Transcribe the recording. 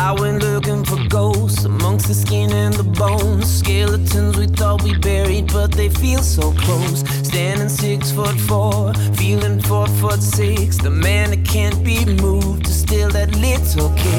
I went looking for ghosts amongst the skin and the bones. Skeletons we thought we buried, but they feel so close. Standing 6'4", feeling 4'6". The man that can't be moved is still that little kid.